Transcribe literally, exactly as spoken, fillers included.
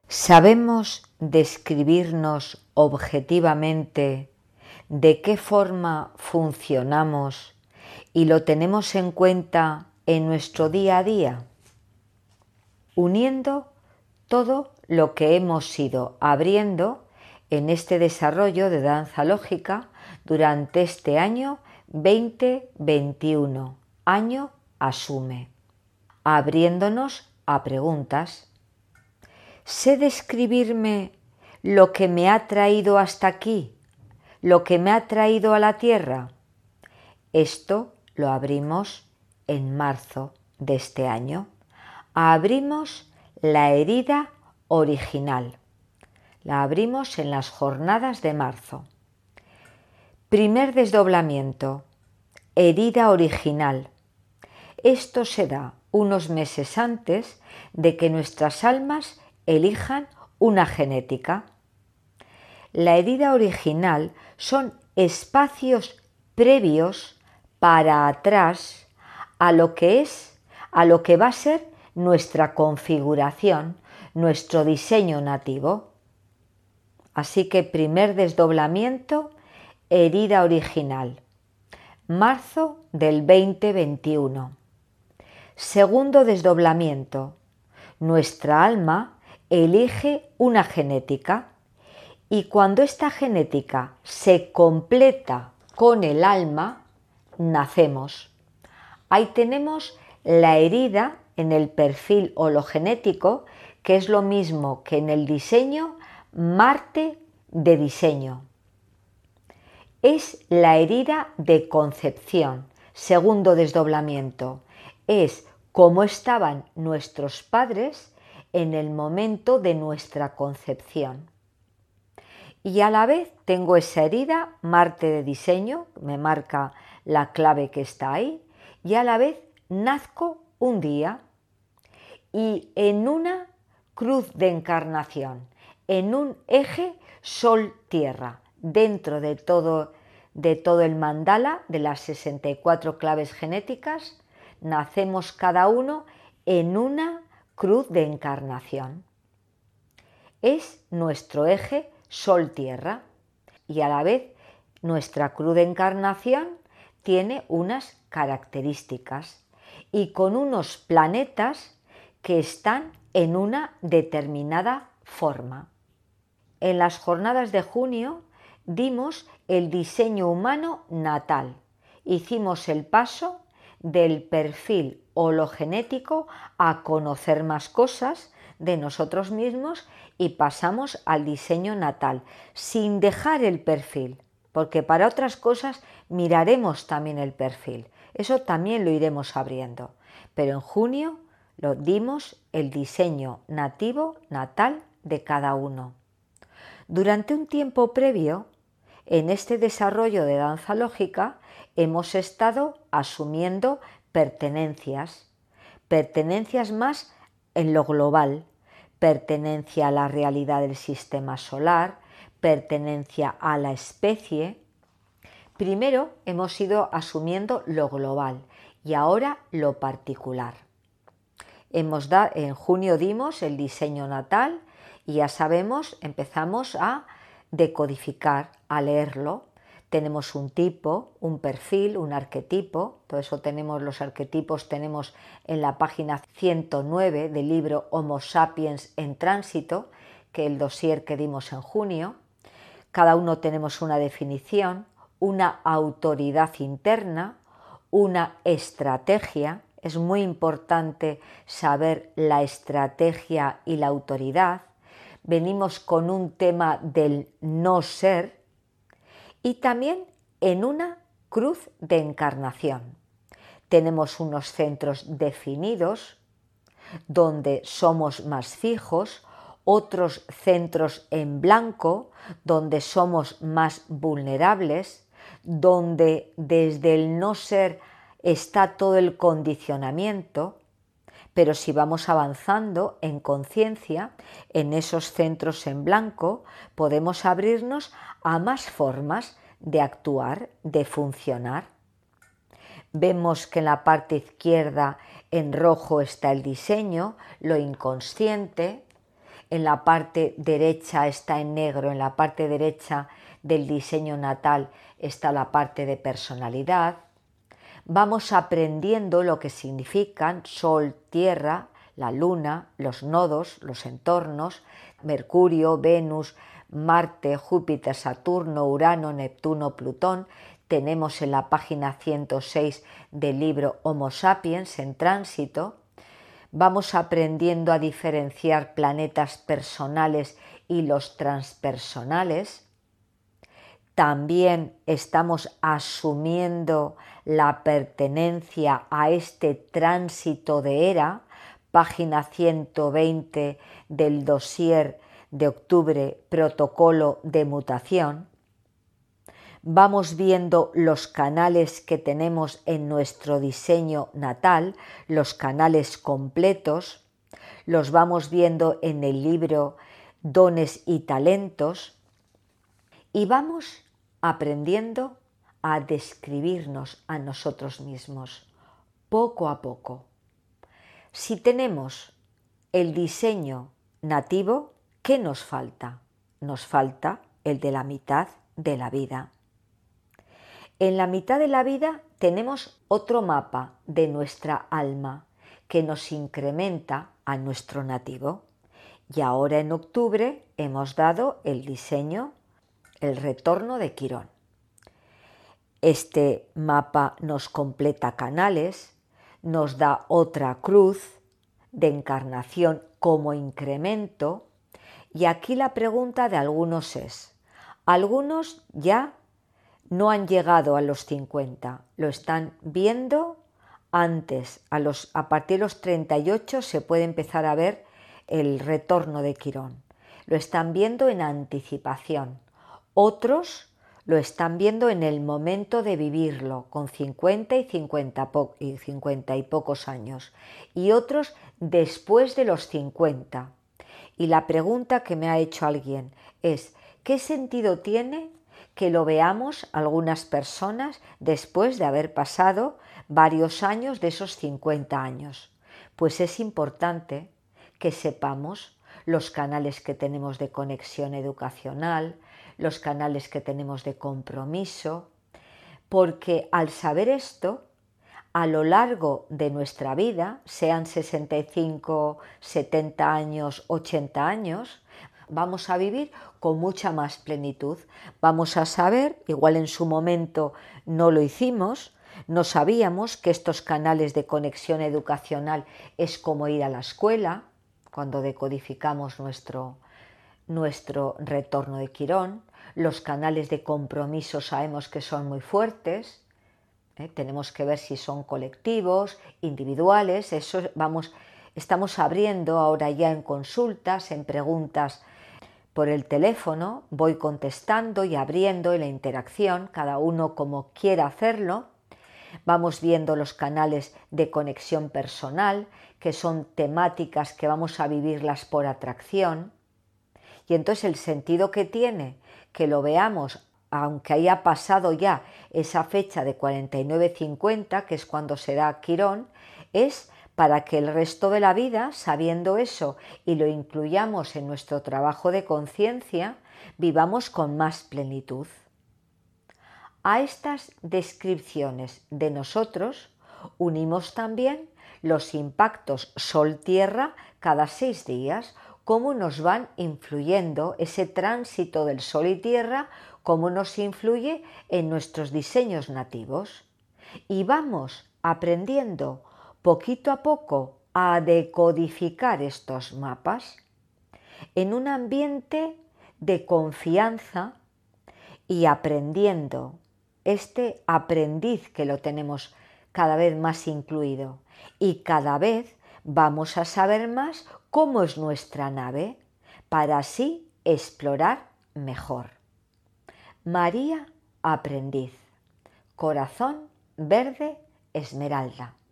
¿Sabemos describirnos objetivamente de qué forma funcionamos y lo tenemos en cuenta en nuestro día a día? Uniendo todo lo que hemos ido abriendo en este desarrollo de danza lógica durante este año veinte veintiuno, año Asume, abriéndonos a preguntas. ¿Sé describirme lo que me ha traído hasta aquí, lo que me ha traído a la Tierra? Esto lo abrimos en marzo de este año. Abrimos la herida original. La abrimos en las jornadas de marzo. Primer desdoblamiento. Herida original. Esto se da unos meses antes de que nuestras almas elijan una genética. La herida original son espacios previos para atrás a lo que es, a lo que va a ser nuestra configuración, nuestro diseño nativo. Así que primer desdoblamiento, herida original, marzo del veinte veintiuno. Segundo desdoblamiento, nuestra alma elige una genética y cuando esta genética se completa con el alma, nacemos. Ahí tenemos la herida en el perfil hologenético, que es lo mismo que en el diseño Marte de diseño. Es la herida de concepción, segundo desdoblamiento. Es cómo estaban nuestros padres en el momento de nuestra concepción. Y a la vez tengo esa herida, Marte de diseño, me marca la clave que está ahí, y a la vez nazco un día y en una cruz de encarnación, en un eje Sol-Tierra, dentro de todo, de todo el mandala de las sesenta y cuatro claves genéticas, nacemos cada uno en una cruz de encarnación. Es nuestro eje Sol-Tierra y a la vez nuestra cruz de encarnación tiene unas características y con unos planetas que están en una determinada forma. En las jornadas de junio dimos el diseño humano natal. Hicimos el paso del perfil hologenético a conocer más cosas de nosotros mismos y pasamos al diseño natal, sin dejar el perfil, porque para otras cosas miraremos también el perfil. Eso también lo iremos abriendo. Pero en junio lo dimos el diseño nativo, natal de cada uno. Durante un tiempo previo, en este desarrollo de danza lógica, hemos estado asumiendo pertenencias, pertenencias más en lo global, pertenencia a la realidad del sistema solar, pertenencia a la especie. Primero hemos ido asumiendo lo global y ahora lo particular. Hemos da, en junio dimos el diseño natal y ya sabemos, empezamos a decodificar, a leerlo. Tenemos un tipo, un perfil, un arquetipo, todo eso tenemos los arquetipos, tenemos en la página ciento nueve del libro Homo Sapiens en Tránsito, que es el dossier que dimos en junio. Cada uno tenemos una definición, una autoridad interna, una estrategia. Es muy importante saber la estrategia y la autoridad. Venimos con un tema del no ser y también en una cruz de encarnación. Tenemos unos centros definidos donde somos más fijos, otros centros en blanco donde somos más vulnerables, donde desde el no ser está todo el condicionamiento, pero si vamos avanzando en conciencia, en esos centros en blanco, podemos abrirnos a más formas de actuar, de funcionar. Vemos que en la parte izquierda en rojo está el diseño, lo inconsciente, En la parte derecha está en negro, en la parte derecha del diseño natal está la parte de personalidad. Vamos aprendiendo lo que significan Sol, Tierra, la Luna, los nodos, los entornos, Mercurio, Venus, Marte, Júpiter, Saturno, Urano, Neptuno, Plutón. Tenemos en la página ciento seis del libro Homo Sapiens en tránsito. Vamos aprendiendo a diferenciar planetas personales y los transpersonales. También estamos asumiendo la pertenencia a este tránsito de era, página ciento veinte del dossier de octubre, protocolo de mutación. Vamos viendo los canales que tenemos en nuestro diseño natal, los canales completos, los vamos viendo en el libro Dones y Talentos y vamos aprendiendo a describirnos a nosotros mismos poco a poco. Si tenemos el diseño nativo, ¿qué nos falta? Nos falta el de la mitad de la vida. En la mitad de la vida tenemos otro mapa de nuestra alma que nos incrementa a nuestro nativo. Y ahora en octubre hemos dado el diseño, el retorno de Quirón. Este mapa nos completa canales, nos da otra cruz de encarnación como incremento. Y aquí la pregunta de algunos es, algunos ya no han llegado a los cincuenta, lo están viendo antes, a, los, a partir de los treinta y ocho se puede empezar a ver el retorno de Quirón. Lo están viendo en anticipación. Otros lo están viendo en el momento de vivirlo, con cincuenta y cincuenta, y cincuenta y pocos años. Y otros después de los cincuenta. Y la pregunta que me ha hecho alguien es, ¿qué sentido tiene que lo veamos algunas personas después de haber pasado varios años de esos cincuenta años? Pues es importante que sepamos los canales que tenemos de conexión educacional, los canales que tenemos de compromiso, porque al saber esto, a lo largo de nuestra vida, sean sesenta y cinco, setenta años, ochenta años, vamos a vivir con mucha más plenitud. Vamos a saber, igual en su momento no lo hicimos, no sabíamos que estos canales de conexión educacional es como ir a la escuela, cuando decodificamos nuestro, nuestro retorno de Quirón. Los canales de compromiso sabemos que son muy fuertes, ¿eh? Tenemos que ver si son colectivos, individuales, eso vamos, estamos abriendo ahora ya en consultas, en preguntas por el teléfono, voy contestando y abriendo en la interacción, cada uno como quiera hacerlo. Vamos viendo los canales de conexión personal, que son temáticas que vamos a vivirlas por atracción. Y entonces el sentido que tiene que lo veamos, aunque haya pasado ya esa fecha de cuarenta y nueve cincuenta, que es cuando se da Quirón, es para que el resto de la vida, sabiendo eso y lo incluyamos en nuestro trabajo de conciencia, vivamos con más plenitud. A estas descripciones de nosotros unimos también los impactos Sol-Tierra cada seis días, cómo nos van influyendo ese tránsito del Sol y Tierra, cómo nos influye en nuestros diseños nativos. Y vamos aprendiendo poquito a poco a decodificar estos mapas en un ambiente de confianza y aprendiendo, este aprendiz que lo tenemos cada vez más incluido, y cada vez vamos a saber más cómo es nuestra nave para así explorar mejor. María Aprendiz, corazón verde esmeralda.